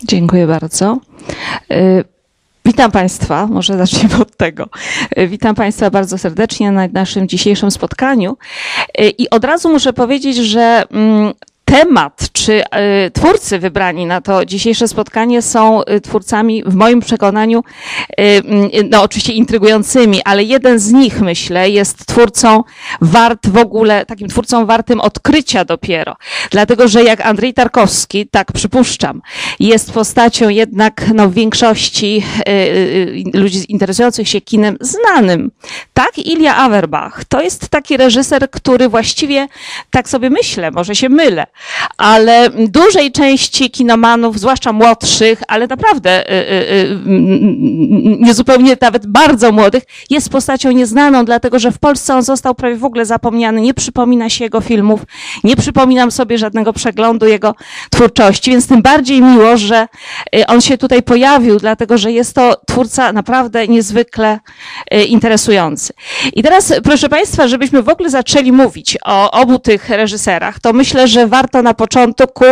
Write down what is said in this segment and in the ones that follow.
Dziękuję bardzo. Witam Państwa, może zacznijmy od tego. Witam Państwa bardzo serdecznie na naszym dzisiejszym spotkaniu i od razu muszę powiedzieć, że temat czy twórcy wybrani na to dzisiejsze spotkanie są twórcami w moim przekonaniu, no oczywiście intrygującymi, ale jeden z nich, myślę, jest twórcą wart w ogóle, takim twórcą wartym odkrycia dopiero. Dlatego, że jak Andrzej Tarkowski, tak przypuszczam, jest postacią jednak no, w większości ludzi interesujących się kinem znanym. Tak, Ilja Awerbach to jest taki reżyser, który właściwie, tak sobie myślę, może się mylę, ale dużej części kinomanów, zwłaszcza młodszych, ale naprawdę niezupełnie nawet bardzo młodych, jest postacią nieznaną, dlatego że w Polsce on został prawie w ogóle zapomniany, nie przypomina się jego filmów, nie przypominam sobie żadnego przeglądu jego twórczości, więc tym bardziej miło, że on się tutaj pojawił, dlatego że jest to twórca naprawdę niezwykle interesujący. I teraz, proszę Państwa, żebyśmy w ogóle zaczęli mówić o obu tych reżyserach, to myślę, że warto na początku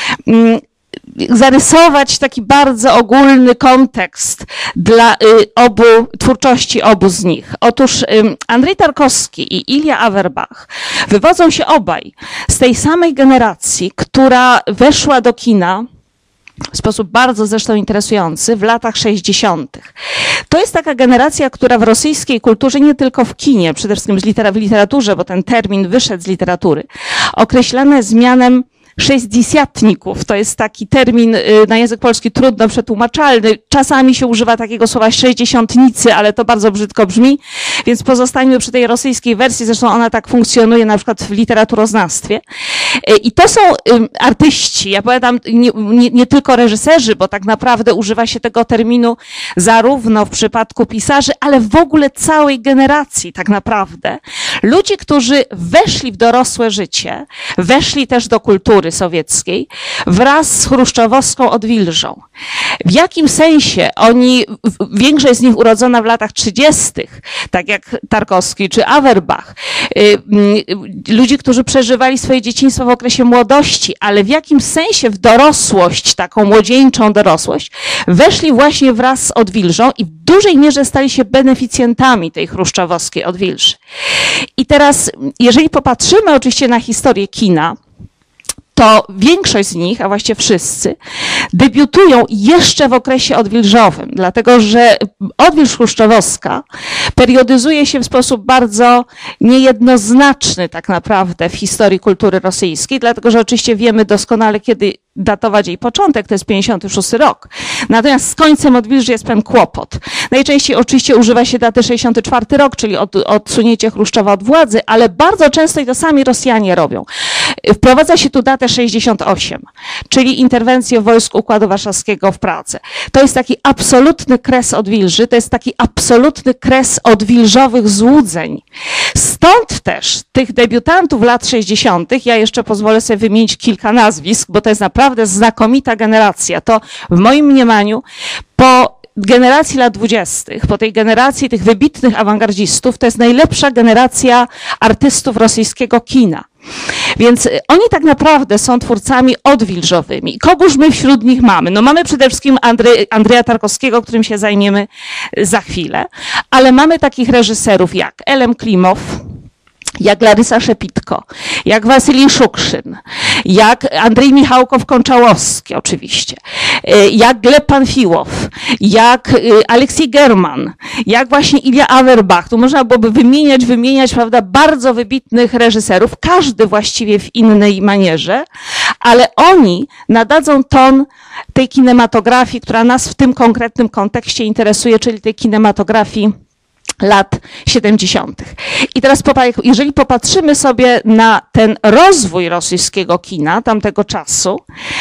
zarysować taki bardzo ogólny kontekst dla twórczości obu z nich. Otóż Andrzej Tarkowski i Ilja Awerbach wywodzą się obaj z tej samej generacji, która weszła do kina w sposób bardzo zresztą interesujący w latach 60. To jest taka generacja, która w rosyjskiej kulturze, nie tylko w kinie, przede wszystkim w literaturze, bo ten termin wyszedł z literatury, określana jest mianem sześćdziesiątników. To jest taki termin na język polski trudno przetłumaczalny. Czasami się używa takiego słowa sześćdziesiątnicy, ale to bardzo brzydko brzmi, więc pozostańmy przy tej rosyjskiej wersji. Zresztą ona tak funkcjonuje na przykład w literaturoznawstwie. I to są artyści, ja powiadam nie tylko reżyserzy, bo tak naprawdę używa się tego terminu zarówno w przypadku pisarzy, ale w ogóle całej generacji tak naprawdę. Ludzi, którzy weszli w dorosłe życie, weszli też do kultury sowieckiej wraz z chruszczowowską odwilżą. W jakim sensie oni, większość z nich urodzona w latach 30., tak jak Tarkowski czy Awerbach, ludzi, którzy przeżywali swoje dzieciństwo w okresie młodości, ale w jakim sensie w dorosłość, taką młodzieńczą dorosłość, weszli właśnie wraz z odwilżą i w dużej mierze stali się beneficjentami tej chruszczowowskiej odwilży. I teraz, jeżeli popatrzymy oczywiście na historię kina, to większość z nich, a właściwie wszyscy, debiutują jeszcze w okresie odwilżowym, dlatego że odwilż chruszczowowska periodyzuje się w sposób bardzo niejednoznaczny tak naprawdę w historii kultury rosyjskiej, dlatego że oczywiście wiemy doskonale, kiedy datować jej początek, to jest 56 rok. Natomiast z końcem odwilży jest pewien kłopot. Najczęściej oczywiście używa się daty 64 rok, czyli odsunięcie Chruszczowa od władzy, ale bardzo często i to sami Rosjanie robią. Wprowadza się tu datę 68, czyli interwencję wojsk Układu Warszawskiego w Pradze. To jest taki absolutny kres odwilży, to jest taki absolutny kres odwilżowych złudzeń. Stąd też tych debiutantów lat 60., ja jeszcze pozwolę sobie wymienić kilka nazwisk, bo to jest naprawdę znakomita generacja. To w moim mniemaniu po generacji lat 20., po tej generacji tych wybitnych awangardzistów, to jest najlepsza generacja artystów rosyjskiego kina. Więc oni tak naprawdę są twórcami odwilżowymi. Kogóż my wśród nich mamy? No mamy przede wszystkim Andrzeja Tarkowskiego, którym się zajmiemy za chwilę, ale mamy takich reżyserów jak Elem Klimow, jak Larysa Szepitko, jak Wasylij Szukrzyn, jak Andrzej Michałkow-Konczałowski oczywiście, jak Gleb Panfiłow, jak Aleksiej German, jak właśnie Ilja Awerbach. Tu można byłoby wymieniać, prawda, bardzo wybitnych reżyserów, każdy właściwie w innej manierze, ale oni nadadzą ton tej kinematografii, która nas w tym konkretnym kontekście interesuje, czyli tej kinematografii lat 70. I teraz jeżeli popatrzymy sobie na ten rozwój rosyjskiego kina tamtego czasu,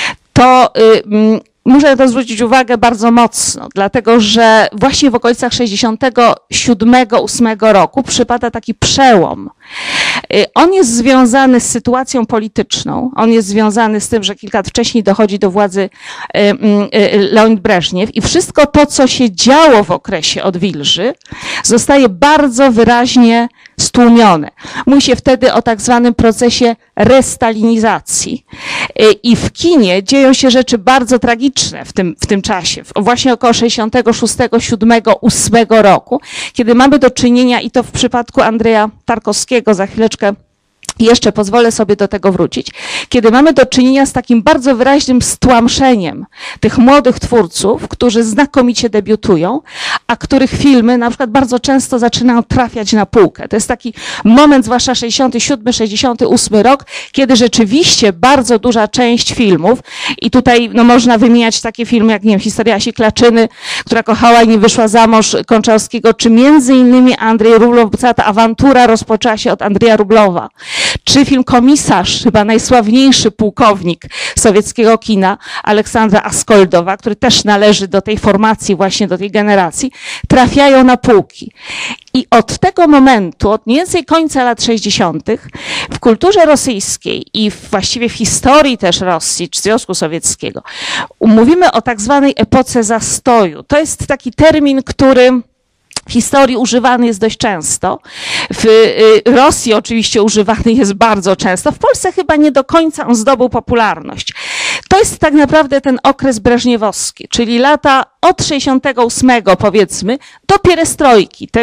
to muszę na to zwrócić uwagę bardzo mocno, dlatego że właśnie w okolicach 67-8 roku przypada taki przełom On jest związany z sytuacją polityczną, on jest związany z tym, że kilka lat wcześniej dochodzi do władzy Leonid Breżniew i wszystko to, co się działo w okresie odwilży, zostaje bardzo wyraźnie stłumione. Mówi się wtedy o tak zwanym procesie restalinizacji. I w kinie dzieją się rzeczy bardzo tragiczne w tym czasie, właśnie około 66, 7, 8 roku, kiedy mamy do czynienia, i to w przypadku Andrzeja Tarkowskiego, za chwileczkę jeszcze pozwolę sobie do tego wrócić, kiedy mamy do czynienia z takim bardzo wyraźnym stłamszeniem tych młodych twórców, którzy znakomicie debiutują, a których filmy na przykład bardzo często zaczynają trafiać na półkę. To jest taki moment, zwłaszcza 67, 68 rok, kiedy rzeczywiście bardzo duża część filmów, i tutaj no, można wymieniać takie filmy jak, nie wiem, Historia Asi Klaczyny, która kochała i nie wyszła za mąż, Konczałowskiego, czy między innymi Andrzej Rublow, bo cała ta awantura rozpoczęła się od Andrzeja Rublowa. Czy film Komisarz, chyba najsławniejszy pułkownik sowieckiego kina, Aleksandra Askoldowa, który też należy do tej formacji, właśnie do tej generacji, trafiają na półki. I od tego momentu, od mniej więcej końca lat 60., w kulturze rosyjskiej i właściwie w historii też Rosji czy Związku Sowieckiego, mówimy o tak zwanej epoce zastoju. To jest taki termin, który w historii używany jest dość często. W Rosji oczywiście używany jest bardzo często. W Polsce chyba nie do końca on zdobył popularność. To jest tak naprawdę ten okres breżniewowski, czyli lata od 68 powiedzmy do pierestrojki. Te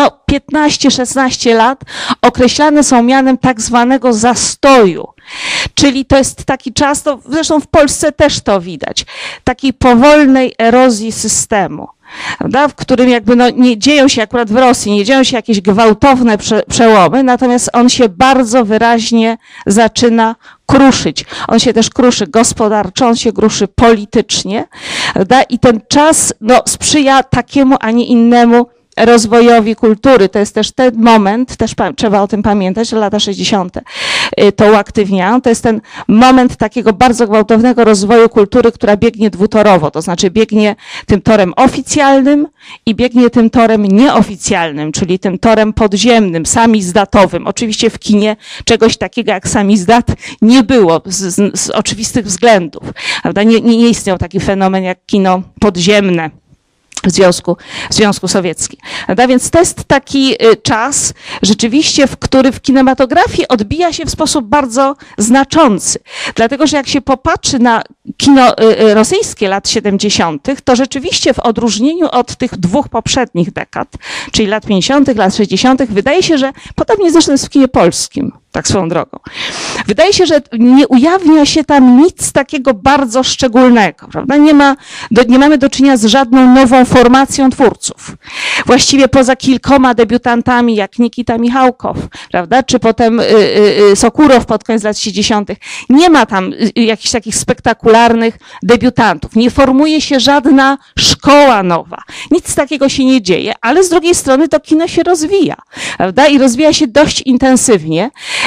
15-16 lat określane są mianem tak zwanego zastoju. Czyli to jest taki czas, to zresztą w Polsce też to widać, takiej powolnej erozji systemu. Prawda? W którym jakby no, nie dzieją się akurat w Rosji, nie dzieją się jakieś gwałtowne przełomy, natomiast on się bardzo wyraźnie zaczyna kruszyć. On się też kruszy gospodarczo, on się kruszy politycznie, prawda? I ten czas no, sprzyja takiemu, a nie innemu rozwojowi kultury. To jest też ten moment, też trzeba o tym pamiętać, że lata 60. to uaktywniają. To jest ten moment takiego bardzo gwałtownego rozwoju kultury, która biegnie dwutorowo, to znaczy biegnie tym torem oficjalnym i biegnie tym torem nieoficjalnym, czyli tym torem podziemnym, samizdatowym. Oczywiście w kinie czegoś takiego jak samizdat nie było z oczywistych względów. Prawda? Nie istniał taki fenomen jak kino podziemne w Związku Sowieckim. Prawda? Więc to jest taki czas rzeczywiście, który w kinematografii odbija się w sposób bardzo znaczący. Dlatego, że jak się popatrzy na kino rosyjskie lat 70., to rzeczywiście w odróżnieniu od tych dwóch poprzednich dekad, czyli lat 50., lat 60., wydaje się, że podobnie zresztą jest w kinie polskim, tak swoją drogą. Wydaje się, że nie ujawnia się tam nic takiego bardzo szczególnego, prawda? Nie mamy do czynienia z żadną nową formacją twórców. Właściwie poza kilkoma debiutantami, jak Nikita Michałkow, prawda? Czy potem Sokurow pod koniec lat 60. Nie ma tam jakichś takich spektakularnych debiutantów. Nie formuje się żadna szkoła nowa. Nic takiego się nie dzieje, ale z drugiej strony to kino się rozwija, prawda? I rozwija się dość intensywnie.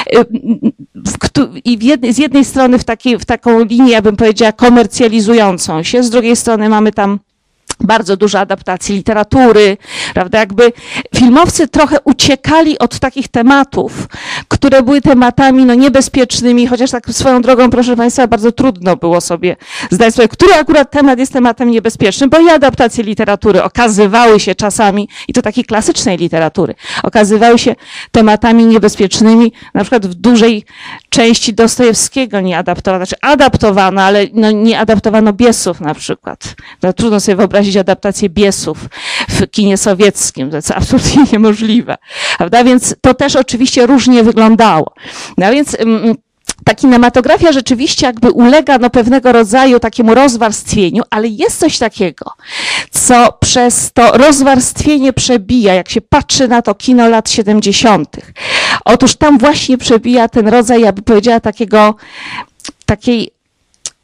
I z jednej strony w taką linię, ja bym powiedziała, komercjalizującą się, z drugiej strony mamy tam bardzo dużo adaptacji literatury, prawda? Jakby filmowcy trochę uciekali od takich tematów, które były tematami no, niebezpiecznymi, chociaż tak swoją drogą, proszę Państwa, bardzo trudno było sobie zdać sobie, który akurat temat jest tematem niebezpiecznym, bo i adaptacje literatury okazywały się czasami, i to takiej klasycznej literatury, okazywały się tematami niebezpiecznymi, na przykład w dużej części Dostojewskiego nie adaptowano, znaczy adaptowano, ale no, nie adaptowano Biesów na przykład. No, trudno sobie wyobrazić adaptację Biesów w kinie sowieckim. To jest absolutnie niemożliwe. Prawda? Więc to też oczywiście różnie wyglądało. No więc ta kinematografia rzeczywiście jakby ulega no, pewnego rodzaju takiemu rozwarstwieniu, ale jest coś takiego, co przez to rozwarstwienie przebija, jak się patrzy na to kino lat 70. Otóż tam właśnie przebija ten rodzaj, ja bym powiedziała, takiej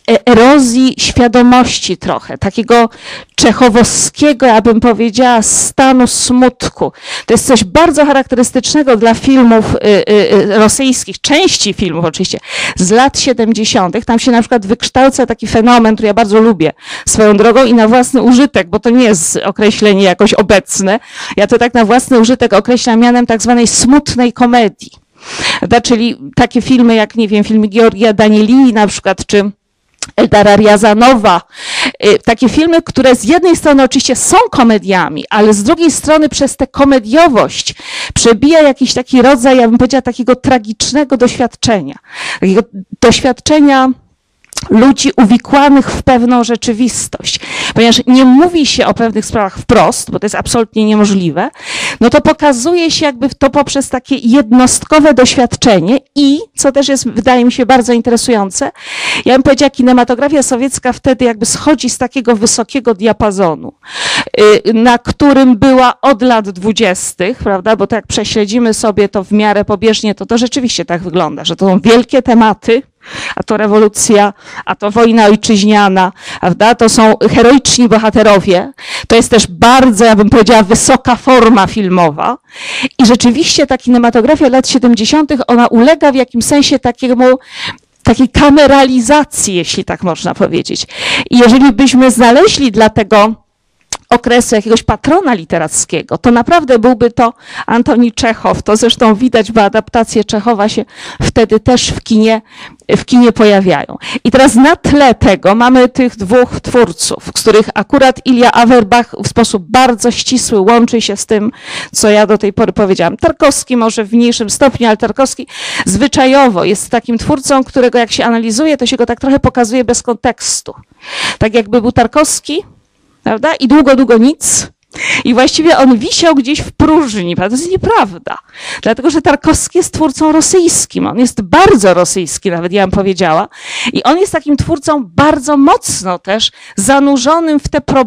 erozji świadomości trochę, takiego czechowskiego, ja bym powiedziała, stanu smutku. To jest coś bardzo charakterystycznego dla filmów rosyjskich, części filmów oczywiście, z lat 70. Tam się na przykład wykształca taki fenomen, który ja bardzo lubię swoją drogą i na własny użytek, bo to nie jest określenie jakoś obecne. Ja to tak na własny użytek określam mianem tak zwanej smutnej komedii. Czyli takie filmy jak, nie wiem, filmy Georgia Danielini na przykład, czy Eldara Riazanowa. Takie filmy, które z jednej strony oczywiście są komediami, ale z drugiej strony przez tę komediowość przebija jakiś taki rodzaj, ja bym powiedziała, takiego tragicznego doświadczenia. Takiego doświadczenia ludzi uwikłanych w pewną rzeczywistość. Ponieważ nie mówi się o pewnych sprawach wprost, bo to jest absolutnie niemożliwe, no to pokazuje się jakby to poprzez takie jednostkowe doświadczenie i, co też jest, wydaje mi się, bardzo interesujące, ja bym powiedziała, kinematografia sowiecka wtedy jakby schodzi z takiego wysokiego diapazonu, na którym była od lat 20., prawda, bo to jak prześledzimy sobie to w miarę pobieżnie, to rzeczywiście tak wygląda, że to są wielkie tematy, a to rewolucja, a to wojna ojczyźniana, prawda? To są heroiczni bohaterowie. To jest też bardzo, ja bym powiedziała, wysoka forma filmowa. I rzeczywiście ta kinematografia lat 70., ona ulega w jakimś sensie takiej kameralizacji, jeśli tak można powiedzieć. I jeżeli byśmy znaleźli dla tego okresu jakiegoś patrona literackiego, to naprawdę byłby to Antoni Czechow. To zresztą widać, bo adaptacje Czechowa się wtedy też w kinie pojawiają. I teraz na tle tego mamy tych dwóch twórców, z których akurat Ilja Averbach w sposób bardzo ścisły łączy się z tym, co ja do tej pory powiedziałam. Tarkowski może w mniejszym stopniu, ale Tarkowski zwyczajowo jest takim twórcą, którego jak się analizuje, to się go tak trochę pokazuje bez kontekstu. Tak jakby był Tarkowski, prawda? I długo nic. I właściwie on wisiał gdzieś w próżni. To jest nieprawda. Dlatego, że Tarkowski jest twórcą rosyjskim. On jest bardzo rosyjski, nawet ja bym powiedziała. I on jest takim twórcą bardzo mocno też zanurzonym w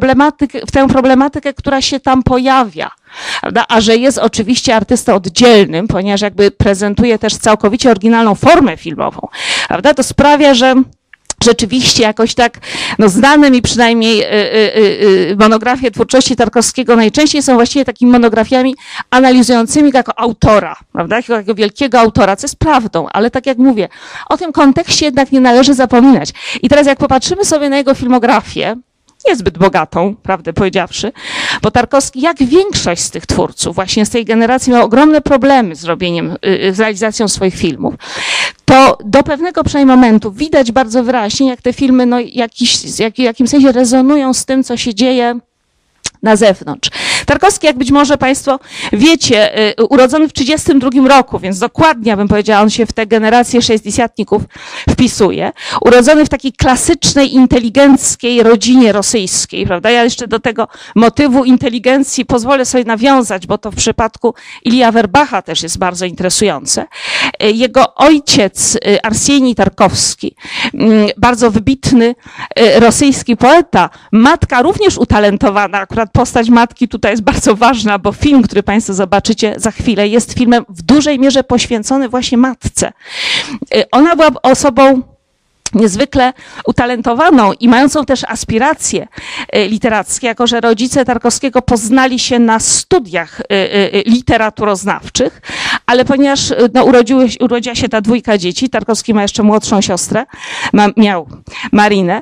tę problematykę, która się tam pojawia. Prawda? A że jest oczywiście artystą oddzielnym, ponieważ jakby prezentuje też całkowicie oryginalną formę filmową, prawda? To sprawia, że rzeczywiście jakoś tak, no znane mi przynajmniej monografie twórczości Tarkowskiego najczęściej są właściwie takimi monografiami analizującymi go jako autora, prawda, jako wielkiego autora, co jest prawdą, ale tak jak mówię, o tym kontekście jednak nie należy zapominać. I teraz jak popatrzymy sobie na jego filmografię, niezbyt bogatą, prawdę powiedziawszy, bo Tarkowski, jak większość z tych twórców, właśnie z tej generacji, miał ogromne problemy z realizacją swoich filmów, to do pewnego przynajmniej momentu widać bardzo wyraźnie, jak te filmy no, w jakimś sensie rezonują z tym, co się dzieje na zewnątrz. Tarkowski, jak być może Państwo wiecie, urodzony w 1932 roku, więc dokładnie, ja bym powiedziała, on się w tę generację sześćdziesiątników wpisuje. Urodzony w takiej klasycznej, inteligenckiej rodzinie rosyjskiej, prawda? Ja jeszcze do tego motywu inteligencji pozwolę sobie nawiązać, bo to w przypadku Ilji Averbacha też jest bardzo interesujące. Jego ojciec, Arsenij Tarkowski, bardzo wybitny rosyjski poeta, matka również utalentowana, akurat postać matki tutaj jest bardzo ważna, bo film, który Państwo zobaczycie za chwilę, jest filmem w dużej mierze poświęcony właśnie matce. Ona była osobą niezwykle utalentowaną i mającą też aspiracje literackie, jako że rodzice Tarkowskiego poznali się na studiach literaturoznawczych, ale ponieważ no, urodziła się ta dwójka dzieci, Tarkowski ma jeszcze młodszą siostrę, miał Marinę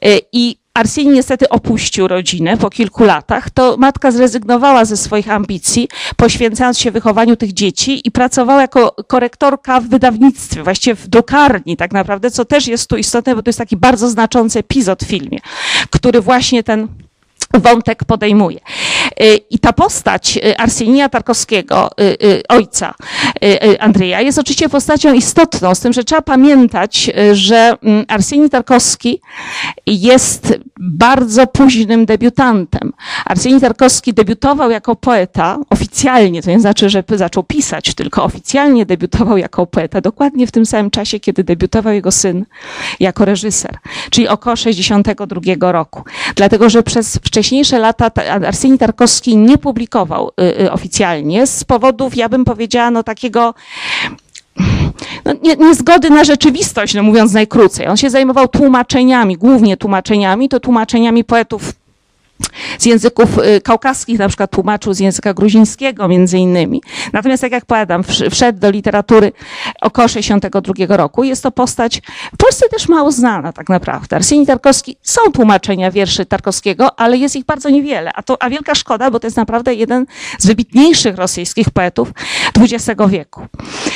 i Arsenij niestety opuścił rodzinę po kilku latach, to matka zrezygnowała ze swoich ambicji, poświęcając się wychowaniu tych dzieci i pracowała jako korektorka w wydawnictwie, właściwie w drukarni tak naprawdę, co też jest tu istotne, bo to jest taki bardzo znaczący epizod w filmie, który właśnie ten wątek podejmuje. I ta postać Arsenija Tarkowskiego, ojca Andrzeja, jest oczywiście postacią istotną, z tym, że trzeba pamiętać, że Arsenij Tarkowski jest bardzo późnym debiutantem. Arsenij Tarkowski debiutował jako poeta oficjalnie, to nie znaczy, że zaczął pisać, tylko oficjalnie debiutował jako poeta dokładnie w tym samym czasie, kiedy debiutował jego syn jako reżyser, czyli około 1962 roku. Dlatego, że przez wcześniejsze lata Arsenij Tarkowski nie publikował oficjalnie z powodów, ja bym powiedziała, no takiego niezgody na rzeczywistość, no mówiąc najkrócej. On się zajmował tłumaczeniami, głównie tłumaczeniami, to tłumaczeniami poetów z języków kaukaskich, na przykład tłumaczył z języka gruzińskiego między innymi. Natomiast tak jak powiadam, wszedł do literatury około 1962 roku. Jest to postać w Polsce też mało znana tak naprawdę. Arsenij Tarkowski, są tłumaczenia wierszy Tarkowskiego, ale jest ich bardzo niewiele. A wielka szkoda, bo to jest naprawdę jeden z wybitniejszych rosyjskich poetów XX wieku.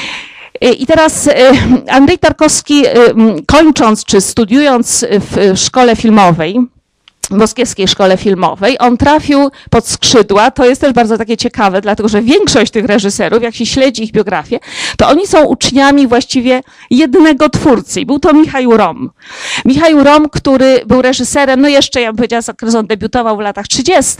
I teraz Andrzej Tarkowski, kończąc czy studiując w szkole filmowej, Moskiewskiej Szkole Filmowej, on trafił pod skrzydła, to jest też bardzo takie ciekawe, dlatego że większość tych reżyserów, jak się śledzi ich biografię, to oni są uczniami właściwie jednego twórcy i był to Michał Rom. Michał Rom, który był reżyserem, no jeszcze ja bym powiedziała, on debiutował w latach 30.,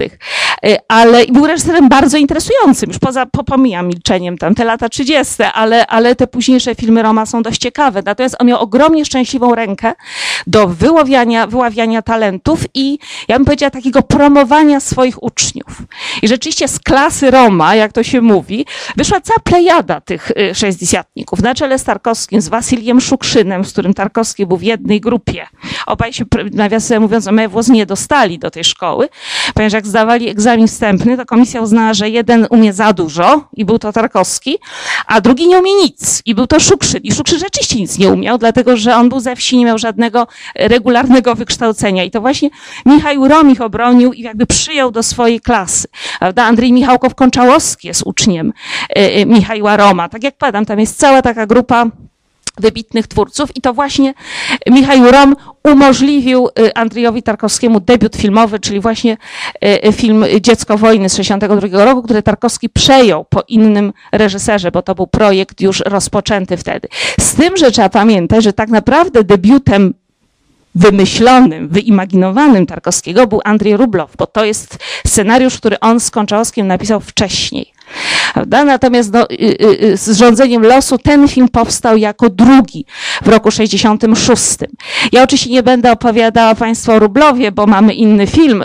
ale był reżyserem bardzo interesującym, już pomijam milczeniem tam te lata 30., ale te późniejsze filmy Roma są dość ciekawe, natomiast on miał ogromnie szczęśliwą rękę do wyławiania talentów i ja bym powiedziała takiego promowania swoich uczniów. I rzeczywiście z klasy Roma, jak to się mówi, wyszła cała plejada tych sześćdziesiątników. Na czele z Tarkowskim, z Wasiliem Szukrzynem, z którym Tarkowski był w jednej grupie. Obaj się, nawiasem mówiąc, o mewłos nie dostali do tej szkoły, ponieważ jak zdawali egzamin wstępny, to komisja uznała, że jeden umie za dużo i był to Tarkowski, a drugi nie umie nic i był to Szukrzyn. I Szukrzyn rzeczywiście nic nie umiał, dlatego że on był ze wsi, nie miał żadnego regularnego wykształcenia. I to właśnie Michał Rom ich obronił i jakby przyjął do swojej klasy. Prawda? Andrzej Michałkow-Konczałowski jest uczniem Michała Roma. Tak jak powiadam, tam jest cała taka grupa wybitnych twórców i to właśnie Michał Rom umożliwił Andrzejowi Tarkowskiemu debiut filmowy, czyli właśnie film Dziecko wojny z 1962 roku, który Tarkowski przejął po innym reżyserze, bo to był projekt już rozpoczęty wtedy. Z tym, że trzeba pamiętać, że tak naprawdę debiutem wymyślonym, wyimaginowanym Tarkowskiego był Andrzej Rublow, bo to jest scenariusz, który on z Konczałowskim napisał wcześniej. Prawda? Natomiast z rządzeniem losu ten film powstał jako drugi w roku 1966. Ja oczywiście nie będę opowiadała Państwu o Rublowie, bo mamy inny film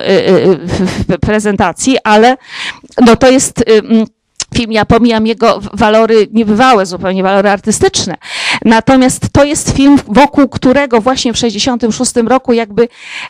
w prezentacji, ale no to jest film, ja pomijam jego walory niebywałe, zupełnie walory artystyczne. Natomiast to jest film, wokół którego właśnie w 1966 roku jakby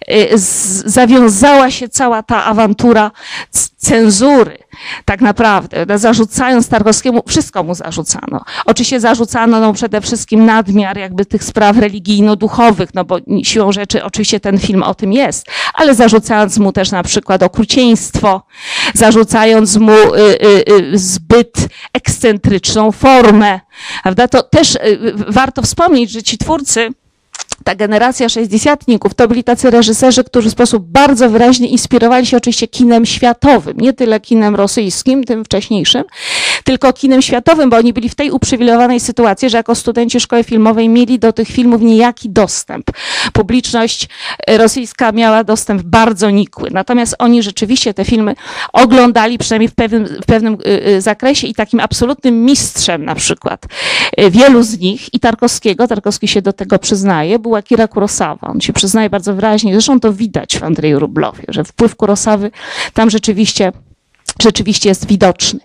zawiązała się cała ta awantura cenzury. Tak naprawdę, zarzucając Tarkowskiemu, wszystko mu zarzucano. Oczywiście zarzucano no, przede wszystkim nadmiar jakby tych spraw religijno-duchowych, no bo siłą rzeczy oczywiście ten film o tym jest, ale zarzucając mu też na przykład okrucieństwo, zarzucając mu zbyt ekscentryczną formę, prawda? To też warto wspomnieć, że ci twórcy, ta generacja sześćdziesiątników to byli tacy reżyserzy, którzy w sposób bardzo wyraźny inspirowali się oczywiście kinem światowym, nie tyle kinem rosyjskim, tym wcześniejszym, tylko kinem światowym, bo oni byli w tej uprzywilejowanej sytuacji, że jako studenci szkoły filmowej mieli do tych filmów niejaki dostęp. Publiczność rosyjska miała dostęp bardzo nikły. Natomiast oni rzeczywiście te filmy oglądali przynajmniej w pewnym zakresie i takim absolutnym mistrzem na przykład wielu z nich i Tarkowski się do tego przyznaje, był Akira Kurosawa. On się przyznaje bardzo wyraźnie, zresztą to widać w Andrzeju Rublowie, że wpływ Kurosawy tam rzeczywiście jest widoczny.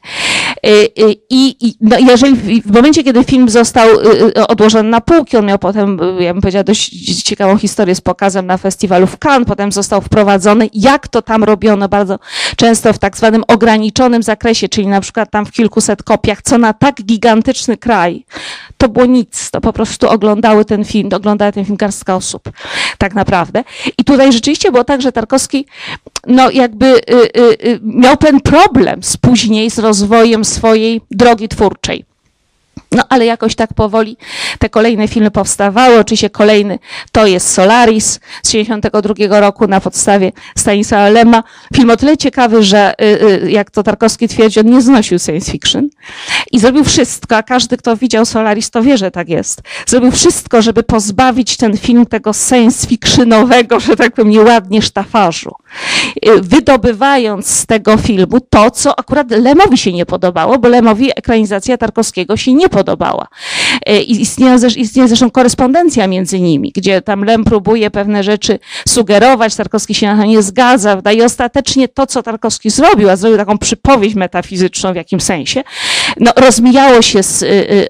No jeżeli w momencie, kiedy film został odłożony na półki, on miał potem, ja bym powiedziała, dość ciekawą historię z pokazem na festiwalu w Cannes, potem został wprowadzony, jak to tam robiono bardzo często w tak zwanym ograniczonym zakresie, czyli na przykład tam w kilkuset kopiach, co na tak gigantyczny kraj, to było nic, to po prostu oglądała ten film garstka osób, tak naprawdę. I tutaj rzeczywiście było tak, że Tarkowski no jakby miał ten problem później z rozwojem swojej drogi twórczej. No ale jakoś tak powoli te kolejne filmy powstawały. Oczywiście kolejny to jest Solaris z 1972 roku na podstawie Stanisława Lema. Film o tyle ciekawy, że jak to Tarkowski twierdzi, on nie znosił science fiction i zrobił wszystko, a każdy, kto widział Solaris, to wie, że tak jest. Zrobił wszystko, żeby pozbawić ten film tego science fictionowego, że tak powiem, nieładnie sztafażu. Wydobywając z tego filmu to, co akurat Lemowi się nie podobało, bo Lemowi ekranizacja Tarkowskiego się nie podobała. Istnieje zresztą korespondencja między nimi, gdzie tam Lem próbuje pewne rzeczy sugerować, Tarkowski się na to nie zgadza, i ostatecznie to, co Tarkowski zrobił, a zrobił taką przypowieść metafizyczną w jakimś sensie, no, rozmijało się z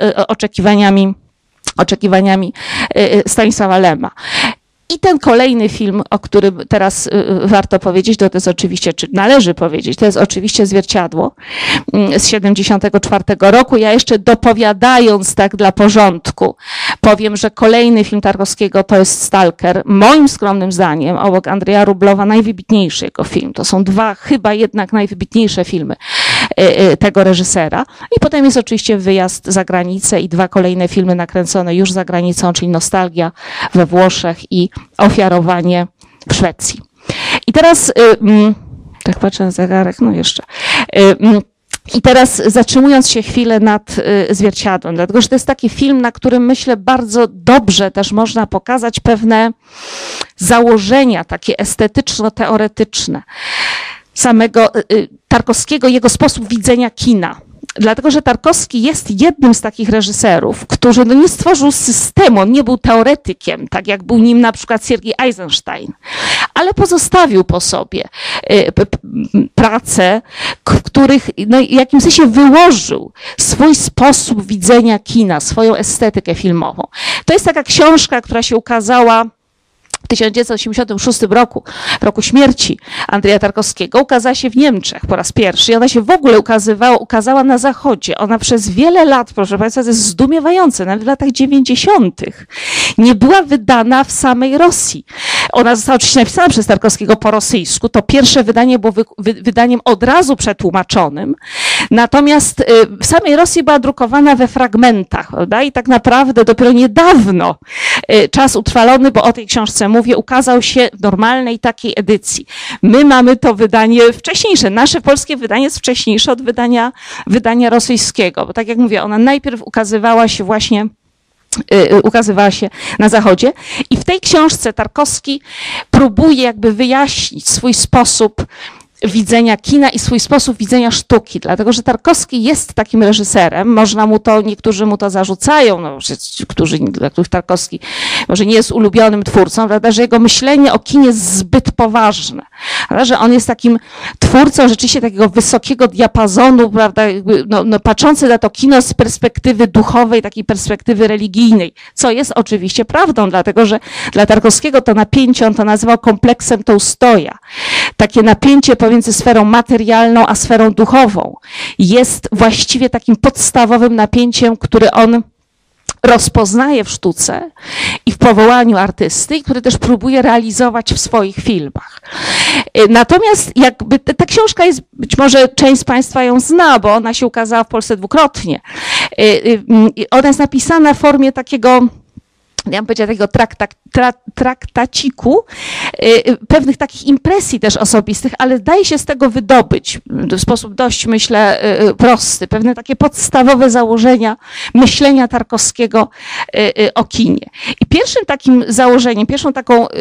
oczekiwaniami Stanisława Lema. I ten kolejny film, o którym teraz warto powiedzieć, to jest oczywiście, czy należy powiedzieć, to jest oczywiście Zwierciadło z 74 roku. Ja jeszcze dopowiadając tak dla porządku, powiem, że kolejny film Tarkowskiego to jest Stalker. Moim skromnym zdaniem, obok Andrzeja Rublowa, najwybitniejszy jego film. To są dwa chyba jednak najwybitniejsze filmy tego reżysera. I potem jest oczywiście Wyjazd za granicę i dwa kolejne filmy nakręcone już za granicą, czyli Nostalgia we Włoszech i Ofiarowanie w Szwecji. I teraz, tak patrzę na zegarek, no jeszcze. I teraz zatrzymując się chwilę nad Zwierciadłem, dlatego że to jest taki film, na którym myślę bardzo dobrze też można pokazać pewne założenia takie estetyczno-teoretyczne samego Tarkowskiego, jego sposób widzenia kina. Dlatego, że Tarkowski jest jednym z takich reżyserów, którzy no nie stworzył systemu, on nie był teoretykiem, tak jak był nim na przykład Siergiej Eisenstein, ale pozostawił po sobie prace, w których no, w jakimś sensie wyłożył swój sposób widzenia kina, swoją estetykę filmową. To jest taka książka, która się ukazała w 1986 roku, w roku śmierci Andrzeja Tarkowskiego, ukazała się w Niemczech po raz pierwszy i ona się w ogóle ukazała na Zachodzie. Ona przez wiele lat, proszę Państwa, to jest zdumiewające, nawet w latach 90. nie była wydana w samej Rosji. Ona została oczywiście napisana przez Tarkowskiego po rosyjsku. To pierwsze wydanie było wydaniem od razu przetłumaczonym. Natomiast w samej Rosji była drukowana we fragmentach, prawda? I tak naprawdę dopiero niedawno czas utrwalony, bo o tej książce mówię, ukazał się w normalnej takiej edycji. My mamy to wydanie wcześniejsze. Nasze polskie wydanie jest wcześniejsze od wydania rosyjskiego. Bo tak jak mówię, ona najpierw ukazywała się na Zachodzie i w tej książce Tarkowski próbuje jakby wyjaśnić swój sposób widzenia kina i swój sposób widzenia sztuki, dlatego że Tarkowski jest takim reżyserem, niektórzy mu to zarzucają, no, dla których Tarkowski może nie jest ulubionym twórcą, prawda, że jego myślenie o kinie jest zbyt poważne, prawda, że on jest takim twórcą rzeczywiście takiego wysokiego diapazonu, prawda, patrzący na to kino z perspektywy duchowej, takiej perspektywy religijnej, co jest oczywiście prawdą, dlatego że dla Tarkowskiego to napięcie, on to nazywał kompleksem Tołstoja. Takie napięcie pomiędzy sferą materialną a sferą duchową jest właściwie takim podstawowym napięciem, które on rozpoznaje w sztuce i w powołaniu artysty, i który też próbuje realizować w swoich filmach. Natomiast jakby ta książka jest, być może część z Państwa ją zna, bo ona się ukazała w Polsce dwukrotnie. Ona jest napisana w formie takiego, ja bym powiedziała, takiego traktaciku, pewnych takich impresji też osobistych, ale daje się z tego wydobyć w sposób dość, myślę, prosty, pewne takie podstawowe założenia myślenia Tarkowskiego o kinie. I pierwszym takim założeniem, pierwszym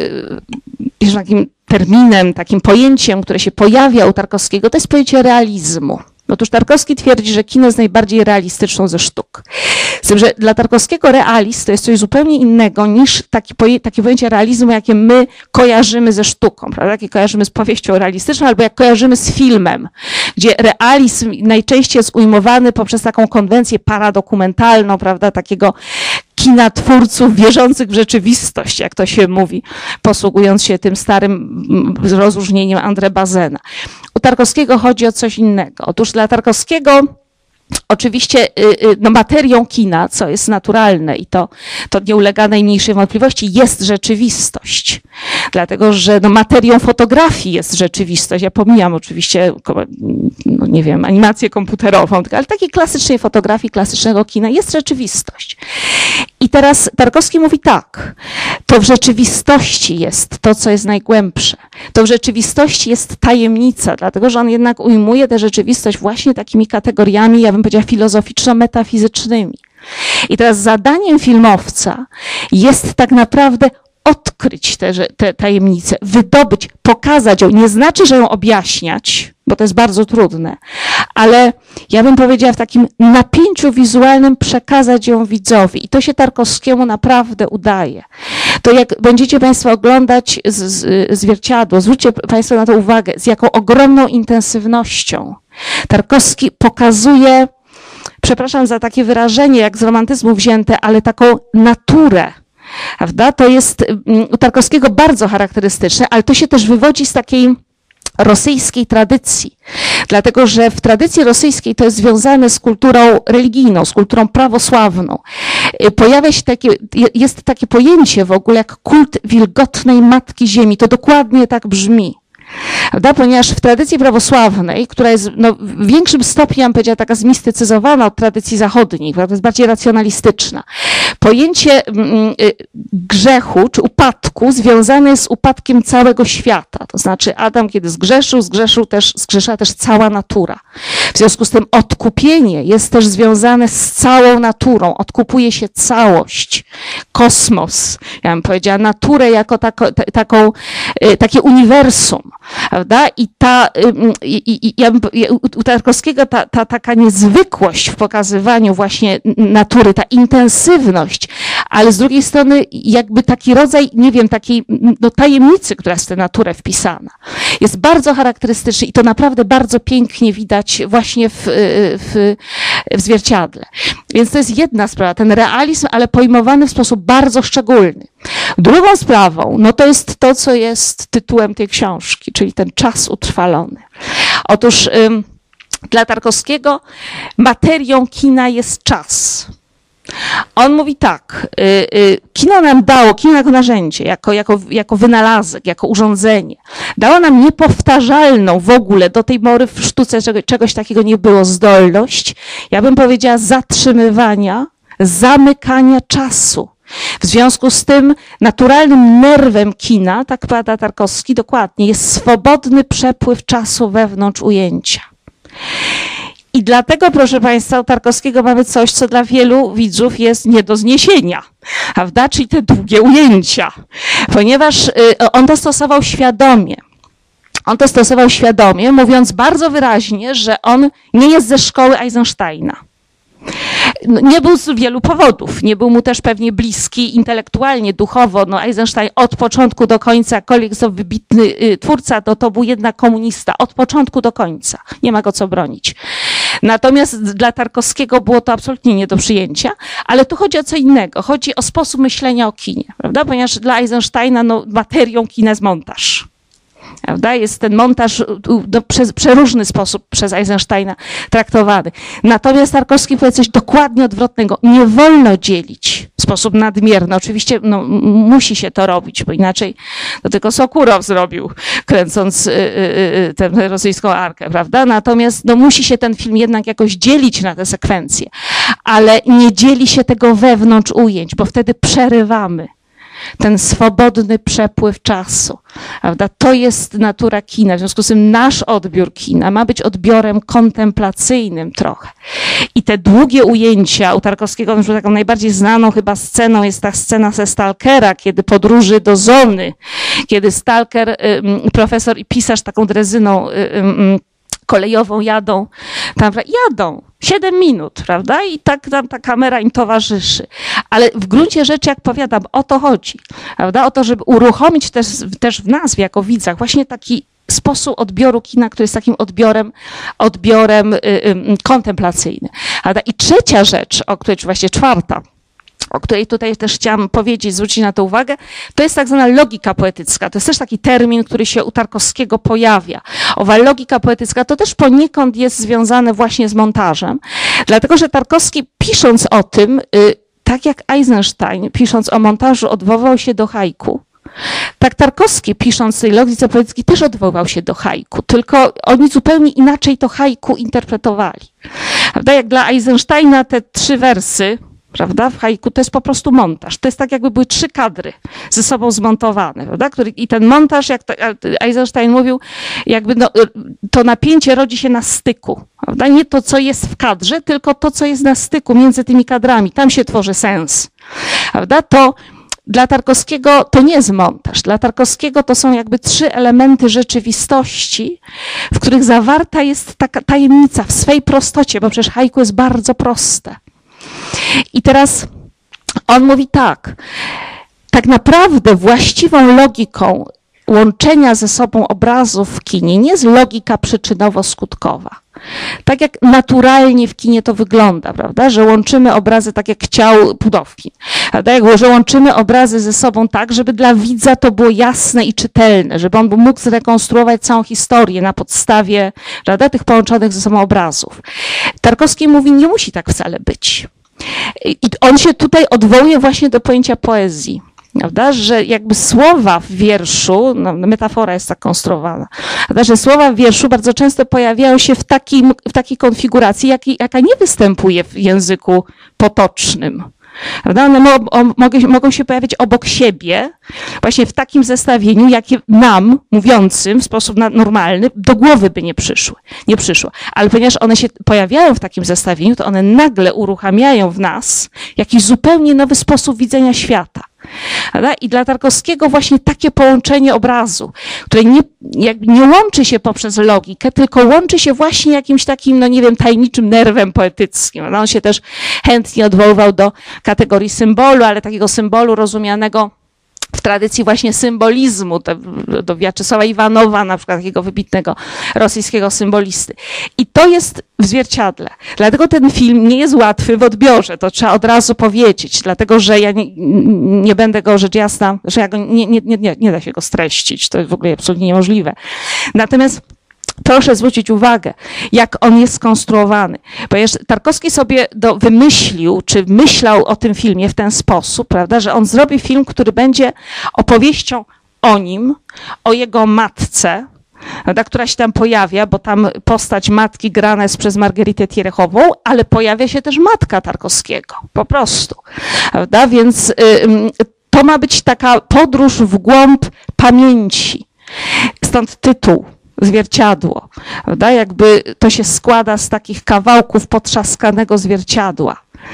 takim terminem, takim pojęciem, które się pojawia u Tarkowskiego, to jest pojęcie realizmu. Otóż Tarkowski twierdzi, że kino jest najbardziej realistyczną ze sztuk. Z tym, że dla Tarkowskiego realizm to jest coś zupełnie innego niż takie pojęcie realizmu, jakie my kojarzymy ze sztuką, prawda? Jakie kojarzymy z powieścią realistyczną, albo jak kojarzymy z filmem, gdzie realizm najczęściej jest ujmowany poprzez taką konwencję paradokumentalną, prawda? Takiego kina twórców wierzących w rzeczywistość, jak to się mówi, posługując się tym starym rozróżnieniem André Bazena. U Tarkowskiego chodzi o coś innego. Otóż dla Tarkowskiego oczywiście materią kina, co jest naturalne i to nie ulega najmniejszej wątpliwości, jest rzeczywistość. Dlatego, że materią fotografii jest rzeczywistość. Ja pomijam oczywiście, nie wiem, animację komputerową, ale takiej klasycznej fotografii, klasycznego kina jest rzeczywistość. I teraz Tarkowski mówi tak, to w rzeczywistości jest to, co jest najgłębsze. To w rzeczywistości jest tajemnica, dlatego, że on jednak ujmuje tę rzeczywistość właśnie takimi kategoriami, ja bym powiedziała, filozoficzno-metafizycznymi. I teraz zadaniem filmowca jest tak naprawdę odkryć tę tajemnicę, wydobyć, pokazać ją. Nie znaczy, że ją objaśniać, bo to jest bardzo trudne, ale ja bym powiedziała w takim napięciu wizualnym przekazać ją widzowi. I to się Tarkowskiemu naprawdę udaje. To jak będziecie Państwo oglądać Zwierciadło, zwróćcie Państwo na to uwagę, z jaką ogromną intensywnością Tarkowski pokazuje przepraszam za takie wyrażenie, jak z romantyzmu wzięte, ale taką naturę. Prawda? To jest u Tarkowskiego bardzo charakterystyczne, ale to się też wywodzi z takiej rosyjskiej tradycji. Dlatego, że w tradycji rosyjskiej to jest związane z kulturą religijną, z kulturą prawosławną. Pojawia się jest takie pojęcie w ogóle jak kult wilgotnej Matki Ziemi. To dokładnie tak brzmi. Prawda? Ponieważ w tradycji prawosławnej, która jest w większym stopniu, ja bym powiedziała, taka zmistycyzowana od tradycji zachodniej, prawda? Jest bardziej racjonalistyczna. Pojęcie grzechu czy upadku związane jest z upadkiem całego świata. To znaczy Adam, kiedy zgrzeszyła też cała natura. W związku z tym odkupienie jest też związane z całą naturą. Odkupuje się całość, kosmos, ja bym powiedziała, naturę jako takie uniwersum. Prawda? U Tarkowskiego ta taka niezwykłość w pokazywaniu właśnie natury, ta intensywność, ale z drugiej strony jakby taki rodzaj, nie wiem, takiej tajemnicy, która jest w tę naturę wpisana, jest bardzo charakterystyczny i to naprawdę bardzo pięknie widać właśnie w zwierciadle. Więc to jest jedna sprawa, ten realizm, ale pojmowany w sposób bardzo szczególny. Drugą sprawą, to jest to, co jest tytułem tej książki, czyli ten czas utrwalony. Otóż dla Tarkowskiego materią kina jest czas. On mówi tak, kino nam dało, kino jako narzędzie, jako wynalazek, jako urządzenie, dało nam niepowtarzalną w ogóle, do tej pory w sztuce czegoś takiego nie było, zdolność, ja bym powiedziała, zatrzymywania, zamykania czasu. W związku z tym naturalnym nerwem kina, tak pada Tarkowski dokładnie, jest swobodny przepływ czasu wewnątrz ujęcia. I dlatego, proszę Państwa, u Tarkowskiego mamy coś, co dla wielu widzów jest nie do zniesienia, prawda? Czyli te długie ujęcia, ponieważ on to stosował świadomie. Mówiąc bardzo wyraźnie, że on nie jest ze szkoły Eisensteina. Nie był z wielu powodów. Nie był mu też pewnie bliski intelektualnie, duchowo. Eisenstein od początku do końca, jakkolwiek to wybitny twórca, to był jednak komunista. Od początku do końca. Nie ma go co bronić. Natomiast dla Tarkowskiego było to absolutnie nie do przyjęcia, ale tu chodzi o co innego. Chodzi o sposób myślenia o kinie, prawda? Ponieważ dla Eisensteina materią kina jest montaż. Prawda? Jest ten montaż przez przeróżny sposób przez Eisensteina traktowany. Natomiast Tarkowski powie coś dokładnie odwrotnego. Nie wolno dzielić w sposób nadmierny. Oczywiście musi się to robić, bo inaczej to tylko Sokurow zrobił, kręcąc tę rosyjską arkę, prawda? Natomiast musi się ten film jednak jakoś dzielić na te sekwencje, ale nie dzieli się tego wewnątrz ujęć, bo wtedy przerywamy ten swobodny przepływ czasu. Prawda? To jest natura kina. W związku z tym nasz odbiór kina ma być odbiorem kontemplacyjnym trochę. I te długie ujęcia u Tarkowskiego, taką najbardziej znaną chyba sceną jest ta scena ze Stalkera, kiedy podróży do Zony, kiedy Stalker, profesor i pisarz taką drezyną kolejową jadą 7 minut, prawda? I tak tam ta kamera im towarzyszy. Ale w gruncie rzeczy, jak powiadam, o to chodzi, prawda? O to, żeby uruchomić też w nas, jako widzach, właśnie taki sposób odbioru kina, który jest takim odbiorem kontemplacyjnym. Prawda? I trzecia rzecz, czy właściwie czwarta, o której tutaj też chciałam powiedzieć, zwrócić na to uwagę, to jest tak zwana logika poetycka. To jest też taki termin, który się u Tarkowskiego pojawia. Owa logika poetycka to też poniekąd jest związane właśnie z montażem, dlatego że Tarkowski, pisząc o tym, tak jak Eisenstein, pisząc o montażu, odwoływał się do haiku, tak Tarkowski, pisząc tej logice poetyckiej, też odwoływał się do haiku, tylko oni zupełnie inaczej to haiku interpretowali. Prawda? Jak dla Eisensteina te 3 wersy, prawda, w haiku to jest po prostu montaż. To jest tak, jakby były 3 kadry ze sobą zmontowane, prawda? I ten montaż, jak to Eisenstein mówił, jakby to napięcie rodzi się na styku, prawda? Nie to, co jest w kadrze, tylko to, co jest na styku między tymi kadrami. Tam się tworzy sens, prawda? To dla Tarkowskiego to nie jest montaż. Dla Tarkowskiego to są jakby 3 elementy rzeczywistości, w których zawarta jest taka tajemnica w swej prostocie, bo przecież haiku jest bardzo proste. I teraz on mówi tak naprawdę właściwą logiką łączenia ze sobą obrazów w kinie nie jest logika przyczynowo-skutkowa. Tak jak naturalnie w kinie to wygląda, prawda? Że łączymy obrazy tak jak chciał Pudowkin. Prawda? Że łączymy obrazy ze sobą tak, żeby dla widza to było jasne i czytelne, żeby on mógł zrekonstruować całą historię na podstawie, prawda, tych połączonych ze sobą obrazów. Tarkowski mówi, nie musi tak wcale być. I on się tutaj odwołuje właśnie do pojęcia poezji. Prawda? Że jakby słowa w wierszu, no, metafora jest tak konstruowana, prawda? Że słowa w wierszu bardzo często pojawiają się w takiej konfiguracji, jaka nie występuje w języku potocznym. Prawda? One mogą się pojawiać obok siebie, właśnie w takim zestawieniu, jakie nam, mówiącym w sposób normalny, do głowy by nie przyszło. Ale ponieważ one się pojawiają w takim zestawieniu, to one nagle uruchamiają w nas jakiś zupełnie nowy sposób widzenia świata. Prawda? I dla Tarkowskiego właśnie takie połączenie obrazu, które nie łączy się poprzez logikę, tylko łączy się właśnie jakimś takim, no nie wiem, tajemniczym nerwem poetyckim. Prawda? On się też chętnie odwoływał do kategorii symbolu, ale takiego symbolu rozumianego w tradycji właśnie symbolizmu, do Wiaczesława Iwanowa, na przykład takiego wybitnego rosyjskiego symbolisty. I to jest w zwierciadle. Dlatego ten film nie jest łatwy w odbiorze, to trzeba od razu powiedzieć, dlatego że ja nie będę go, rzecz jasna, że ja go nie da się go streścić, to jest w ogóle absolutnie niemożliwe. Natomiast proszę zwrócić uwagę, jak on jest skonstruowany. Ponieważ Tarkowski sobie wymyślił, czy myślał o tym filmie w ten sposób, prawda, że on zrobi film, który będzie opowieścią o nim, o jego matce, prawda, która się tam pojawia, bo tam postać matki grana jest przez Margaritę Tierechową, ale pojawia się też matka Tarkowskiego, po prostu. Prawda? Więc to ma być taka podróż w głąb pamięci. Stąd tytuł. Zwierciadło, prawda? Jakby to się składa z takich kawałków potrzaskanego zwierciadła.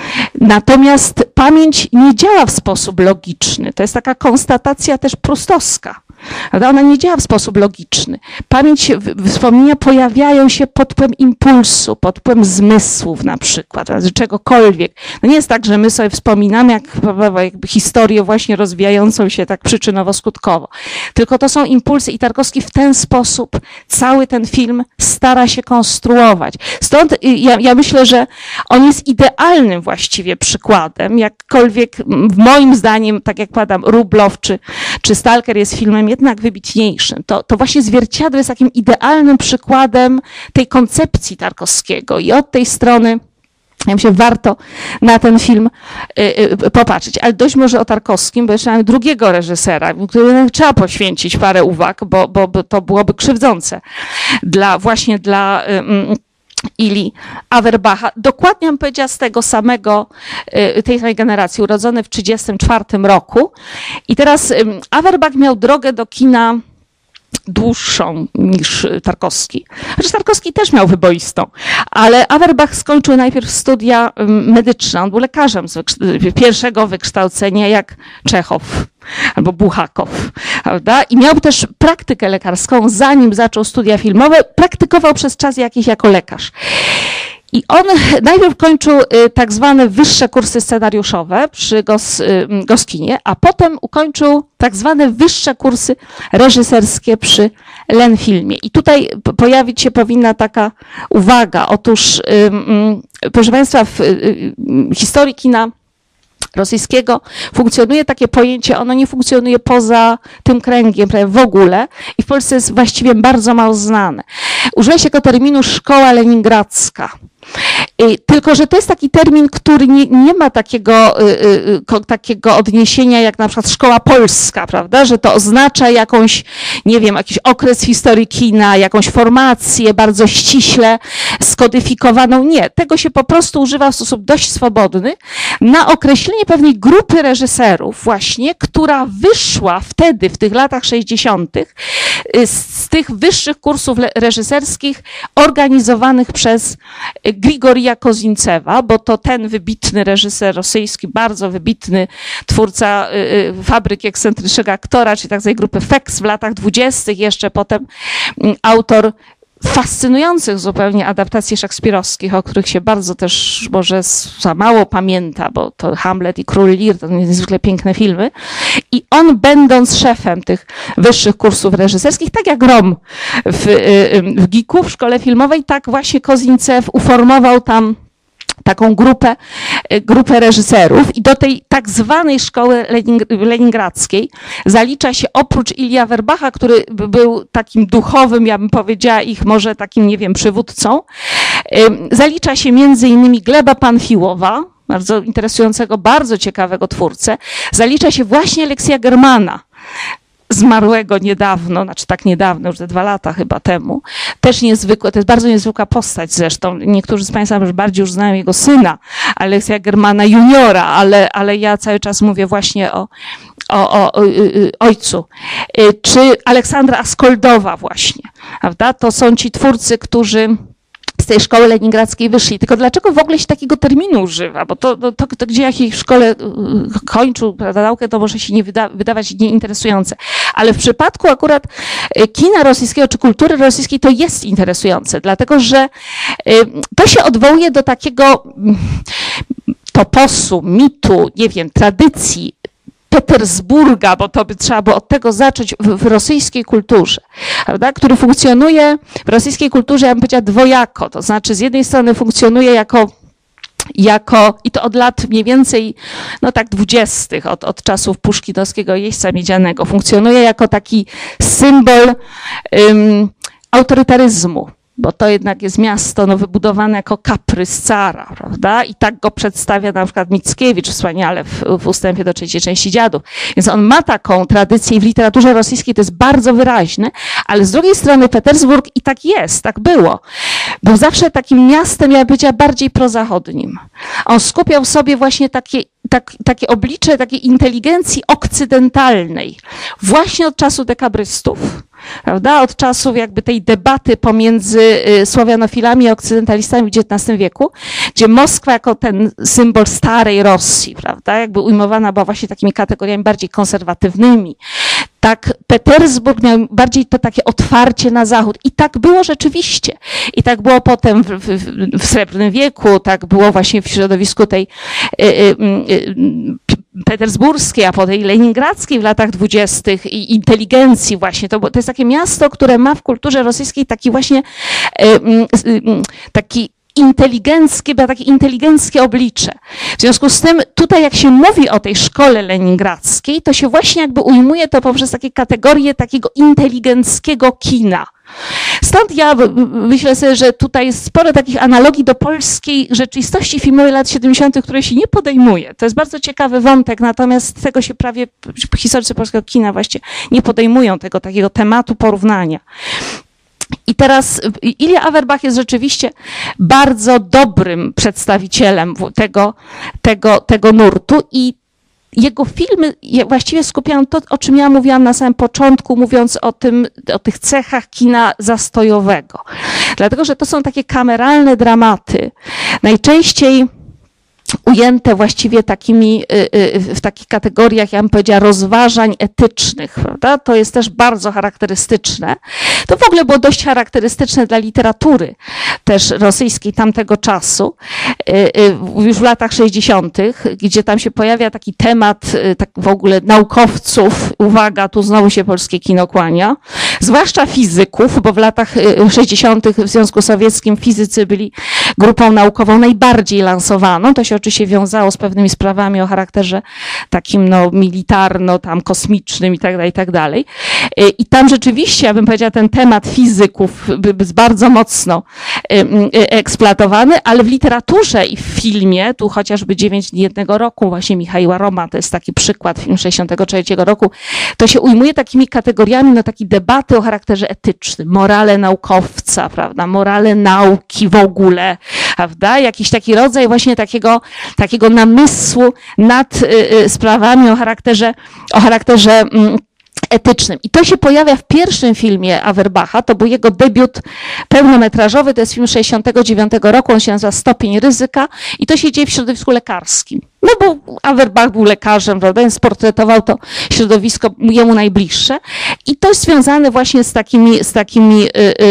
Natomiast pamięć nie działa w sposób logiczny. To jest taka konstatacja też prustowska. Prawda? Ona nie działa w sposób logiczny. Pamięć, wspomnienia pojawiają się pod wpływem impulsu, pod wpływem zmysłów na przykład, czegokolwiek. No nie jest tak, że my sobie wspominamy jakby historię właśnie rozwijającą się tak przyczynowo-skutkowo. Tylko to są impulsy i Tarkowski w ten sposób cały ten film stara się konstruować. Stąd ja myślę, że on jest idealnym właściwie przykładem, jakkolwiek moim zdaniem, tak jak padam, Rublow czy Stalker jest filmem jednak wybitniejszym. To właśnie Zwierciadło jest takim idealnym przykładem tej koncepcji Tarkowskiego i od tej strony ja myślę, warto na ten film popatrzeć. Ale dość może o Tarkowskim, bo jeszcze mamy drugiego reżysera, któremu trzeba poświęcić parę uwag, bo to byłoby krzywdzące właśnie dla Ili Awerbacha. Dokładnie bym powiedziała z tej samej generacji, urodzony w 1934 roku. I teraz Awerbach miał drogę do kina dłuższą niż Tarkowski. Chociaż Tarkowski też miał wyboistą, ale Awerbach skończył najpierw studia medyczne. On był lekarzem pierwszego wykształcenia jak Czechow albo Buchakow, prawda? I miał też praktykę lekarską, zanim zaczął studia filmowe, praktykował przez czas jakiś jako lekarz. I on najpierw kończył tak zwane wyższe kursy scenariuszowe przy Goskinie, a potem ukończył tak zwane wyższe kursy reżyserskie przy Lenfilmie. I tutaj pojawić się powinna taka uwaga. Otóż, proszę Państwa, w historii kina rosyjskiego funkcjonuje takie pojęcie, ono nie funkcjonuje poza tym kręgiem prawie w ogóle i w Polsce jest właściwie bardzo mało znane. Używa się go terminu szkoła leningradzka. Tylko że to jest taki termin, który nie ma takiego odniesienia jak na przykład szkoła polska, prawda? Że to oznacza jakąś, nie wiem, jakiś okres w historii kina, jakąś formację bardzo ściśle skodyfikowaną. Nie, tego się po prostu używa w sposób dość swobodny na określenie pewnej grupy reżyserów właśnie, która wyszła wtedy, w tych latach 60. z tych wyższych kursów reżyserskich organizowanych przez Grigorija Kozincewa, bo to ten wybitny reżyser rosyjski, bardzo wybitny twórca Fabryki ekscentrycznego aktora, czyli tak zwanej grupy FEX w latach 20., jeszcze potem autor fascynujących zupełnie adaptacji szekspirowskich, o których się bardzo też może za mało pamięta, bo to Hamlet i Król Lear to niezwykle piękne filmy. I on, będąc szefem tych wyższych kursów reżyserskich, tak jak Rom w GIK-u, w szkole filmowej, tak właśnie Kozińcew uformował tam taką grupę reżyserów i do tej tak zwanej szkoły leningradzkiej zalicza się oprócz Ilji Awerbacha, który był takim duchowym, ja bym powiedziała ich może takim, nie wiem, przywódcą, zalicza się między innymi Gleba Panfiłowa, bardzo interesującego, bardzo ciekawego twórcę, zalicza się właśnie Aleksja Germana, zmarłego niedawno, znaczy tak niedawno, już te 2 lata chyba temu, też niezwykłe, to jest bardzo niezwykła postać zresztą. Niektórzy z Państwa może bardziej już znają jego syna, Aleksja Germana juniora, ale ja cały czas mówię właśnie o ojcu. Czy Aleksandra Askoldowa właśnie, prawda? To są ci twórcy, którzy z tej szkoły leningradzkiej wyszli. Tylko dlaczego w ogóle się takiego terminu używa? Bo to gdzie jakiej szkole kończył naukę, to może się nie wydawać nieinteresujące. Ale w przypadku akurat kina rosyjskiego czy kultury rosyjskiej to jest interesujące, dlatego że to się odwołuje do takiego toposu, mitu, nie wiem, tradycji Petersburga, bo to by trzeba było od tego zacząć w rosyjskiej kulturze, prawda? Który funkcjonuje w rosyjskiej kulturze, ja bym powiedziała, dwojako. To znaczy z jednej strony funkcjonuje jako i to od lat mniej więcej, no tak 20., od czasów puszkinowskiego jeźdźca miedzianego, funkcjonuje jako taki symbol autorytaryzmu. Bo to jednak jest miasto wybudowane jako kaprys cara, prawda? I tak go przedstawia na przykład Mickiewicz wspaniale w ustępie do 3. części Dziadów. Więc on ma taką tradycję i w literaturze rosyjskiej to jest bardzo wyraźne, ale z drugiej strony Petersburg i tak jest, tak było. Był zawsze takim miastem, ja bym powiedziała, bardziej prozachodnim. On skupiał w sobie właśnie takie oblicze takiej inteligencji okcydentalnej, właśnie od czasu dekabrystów. Prawda? Od czasów jakby tej debaty pomiędzy słowianofilami i okcydentalistami w XIX wieku, gdzie Moskwa jako ten symbol starej Rosji, prawda, jakby ujmowana była właśnie takimi kategoriami bardziej konserwatywnymi. Tak Petersburg miał bardziej to takie otwarcie na zachód. I tak było rzeczywiście. I tak było potem w Srebrnym wieku, tak było właśnie w środowisku tej petersburskiej, a potem leningradzkiej w latach 20. i inteligencji właśnie. To jest takie miasto, które ma w kulturze rosyjskiej taki właśnie takie inteligenckie oblicze. W związku z tym tutaj jak się mówi o tej szkole leningradzkiej, to się właśnie jakby ujmuje to poprzez takie kategorie takiego inteligenckiego kina. Stąd ja myślę sobie, że tutaj jest sporo takich analogii do polskiej rzeczywistości filmowej lat 70., które się nie podejmuje. To jest bardzo ciekawy wątek, natomiast tego się prawie historycy polskiego kina właśnie nie podejmują, tego takiego tematu porównania. I teraz Ilja Awerbach jest rzeczywiście bardzo dobrym przedstawicielem tego nurtu i jego filmy właściwie skupiają to, o czym ja mówiłam na samym początku, mówiąc o tych cechach kina zastojowego. Dlatego, że to są takie kameralne dramaty, najczęściej ujęte właściwie w takich kategoriach, ja bym powiedziała, rozważań etycznych, prawda? To jest też bardzo charakterystyczne. To w ogóle było dość charakterystyczne dla literatury też rosyjskiej tamtego czasu, już w latach 60., gdzie tam się pojawia taki temat tak w ogóle naukowców, uwaga, tu znowu się polskie kino kłania, zwłaszcza fizyków, bo w latach 60. w Związku Sowieckim fizycy byli grupą naukową najbardziej lansowaną. To się oczywiście wiązało z pewnymi sprawami o charakterze takim militarno, tam kosmicznym i tak dalej. I tam rzeczywiście, ja bym powiedziała, ten temat fizyków jest bardzo mocno eksploatowany, ale w literaturze i w filmie, tu chociażby 9 dni jednego roku, właśnie Michaiła Roma, to jest taki przykład, film 63 roku, to się ujmuje takimi kategoriami, takiej debaty o charakterze etycznym, morale naukowca, prawda, morale nauki w ogóle, prawda, jakiś taki rodzaj właśnie takiego namysłu nad sprawami o charakterze etycznym. I to się pojawia w pierwszym filmie Awerbacha, to był jego debiut pełnometrażowy, to jest film 69 roku, on się nazywa Stopień ryzyka i to się dzieje w środowisku lekarskim. no bo Averbach był lekarzem, prawda, więc portretował to środowisko jemu najbliższe i to jest związane właśnie z takimi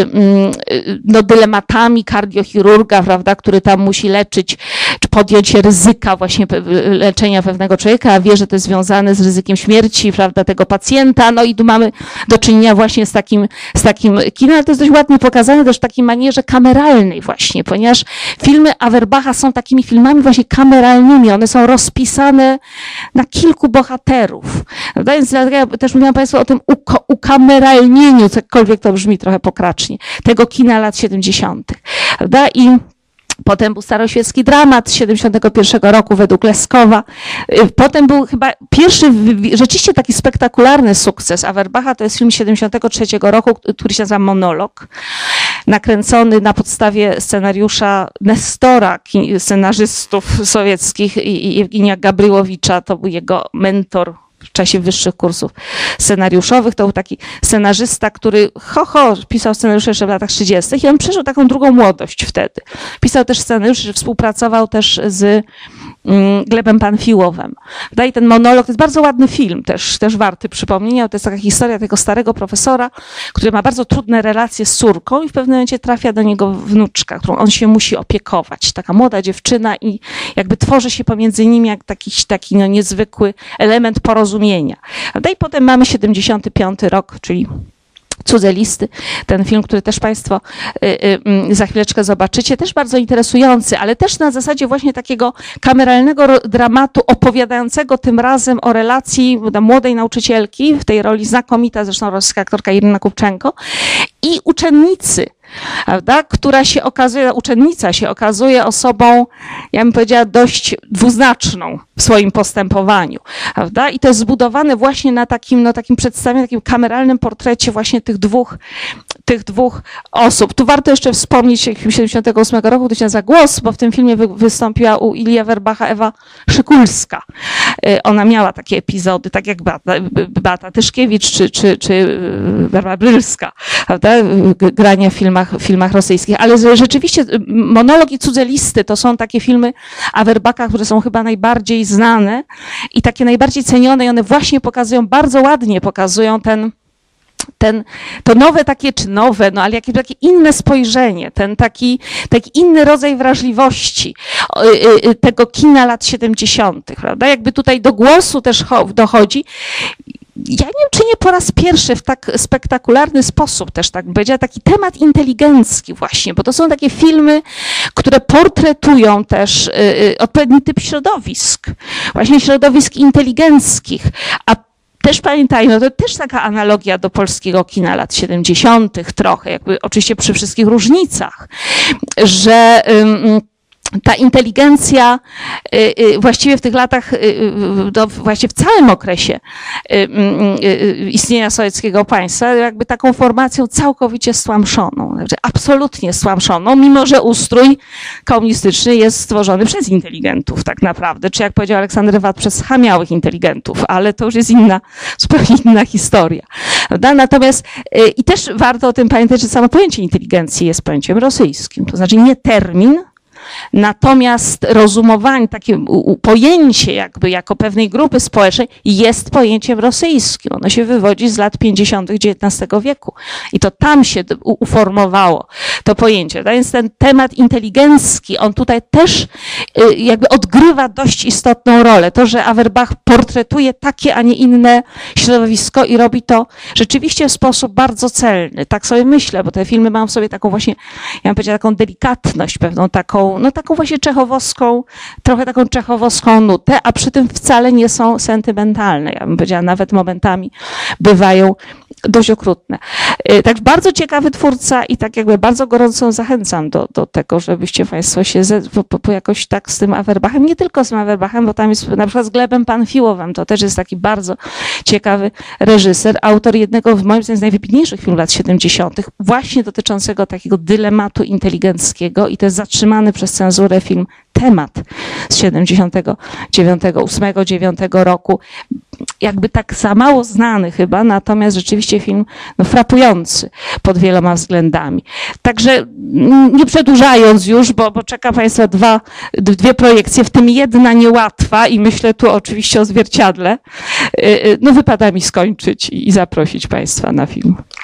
no, dylematami kardiochirurga, prawda, który tam musi leczyć, czy podjąć ryzyka właśnie leczenia pewnego człowieka, a wie, że to jest związane z ryzykiem śmierci, prawda, tego pacjenta, no i tu mamy do czynienia właśnie z takim kinem, ale to jest dość ładnie pokazane też w takiej manierze kameralnej właśnie, ponieważ filmy Averbacha są takimi filmami właśnie kameralnymi, one są rozpisane na kilku bohaterów, prawda? Więc ja też mówiłam Państwu o tym ukameralnieniu, cokolwiek to brzmi trochę pokracznie, tego kina lat 70., prawda? I potem był staroświecki dramat z 71 roku według Leskowa. Potem był chyba pierwszy rzeczywiście taki spektakularny sukces Averbacha, to jest film 73 roku, który się nazywa Monolog, nakręcony na podstawie scenariusza Nestora, scenarzystów sowieckich i Jewgenia Gabryłowicza, to był jego mentor w czasie wyższych kursów scenariuszowych. To był taki scenarzysta, który pisał scenariusze jeszcze w latach 30. i on przeżył taką drugą młodość wtedy. Pisał też scenariusze, współpracował też z Glebem Panfiłowem. I ten Monolog to jest bardzo ładny film, też warty przypomnienia. To jest taka historia tego starego profesora, który ma bardzo trudne relacje z córką i w pewnym momencie trafia do niego wnuczka, którą on się musi opiekować. Taka młoda dziewczyna i jakby tworzy się pomiędzy nimi jak taki no, niezwykły element porozumienia. I potem mamy 75 rok, czyli Cudze listy, ten film, który też Państwo za chwileczkę zobaczycie, też bardzo interesujący, ale też na zasadzie właśnie takiego kameralnego dramatu opowiadającego tym razem o relacji młodej nauczycielki, w tej roli znakomita zresztą rosyjska aktorka Irina Kupczenko, i uczennicy, prawda, uczennica się okazuje osobą, ja bym powiedziała, dość dwuznaczną w swoim postępowaniu, prawda? I to jest zbudowane właśnie na takim przedstawieniu, takim kameralnym portrecie właśnie tych dwóch osób. Tu warto jeszcze wspomnieć, 78 roku, to się nazywa Głos, bo w tym filmie wystąpiła u Ilji Averbacha Ewa Szykulska. Ona miała takie epizody, tak jak Beata Tyszkiewicz czy Barbara Brylska, prawda? Granie w filmach rosyjskich. Ale rzeczywiście Monolog i Cudze listy to są takie filmy Averbacha, które są chyba najbardziej znane i takie najbardziej cenione i one właśnie bardzo ładnie pokazują to nowe takie, czy nowe, no ale jakieś takie inne spojrzenie, ten taki inny rodzaj wrażliwości tego kina lat 70., prawda? Jakby tutaj do głosu też dochodzi. Ja nie wiem, czy nie po raz pierwszy w tak spektakularny sposób też, tak bym powiedziała, taki temat inteligencki właśnie, bo to są takie filmy, które portretują też odpowiedni typ środowisk, właśnie środowisk inteligenckich, a też pamiętajmy, to też taka analogia do polskiego kina lat 70. trochę, jakby oczywiście przy wszystkich różnicach, że ta inteligencja właściwie w tych latach, właściwie w całym okresie istnienia sowieckiego państwa, jakby taką formacją całkowicie stłamszoną, znaczy absolutnie stłamszoną, mimo że ustrój komunistyczny jest stworzony przez inteligentów tak naprawdę, czy jak powiedział Aleksander Wat, przez chamiałych inteligentów, ale to już jest zupełnie inna historia. Prawda? Natomiast i też warto o tym pamiętać, że samo pojęcie inteligencji jest pojęciem rosyjskim, to znaczy nie termin, natomiast rozumowanie, takie pojęcie jakby jako pewnej grupy społecznej jest pojęciem rosyjskim. Ono się wywodzi z lat 50. XIX wieku i to tam się uformowało to pojęcie. Więc ten temat inteligencki, on tutaj też jakby odgrywa dość istotną rolę. To, że Awerbach portretuje takie, a nie inne środowisko i robi to rzeczywiście w sposób bardzo celny. Tak sobie myślę, bo te filmy mają w sobie taką właśnie, ja bym powiedziała, taką delikatność, pewną taką właśnie czechowską, trochę taką czechowską nutę, a przy tym wcale nie są sentymentalne. Ja bym powiedziała, nawet momentami bywają dość okrutne. Tak bardzo ciekawy twórca i tak jakby bardzo gorąco zachęcam do tego, żebyście Państwo się jakoś tak z tym Awerbachem, nie tylko z tym Awerbachem, bo tam jest na przykład z Glebem Panfiłowem, to też jest taki bardzo ciekawy reżyser, autor jednego moim zdaniem z najwybitniejszych filmów lat 70., właśnie dotyczącego takiego dylematu inteligenckiego i to jest zatrzymany przez cenzurę film temat z 79 roku. Jakby tak za mało znany chyba, natomiast rzeczywiście film no, frapujący pod wieloma względami. Także nie przedłużając już, bo czeka Państwa dwie projekcje, w tym jedna niełatwa i myślę tu oczywiście o Zwierciadle. No wypada mi skończyć i zaprosić Państwa na film.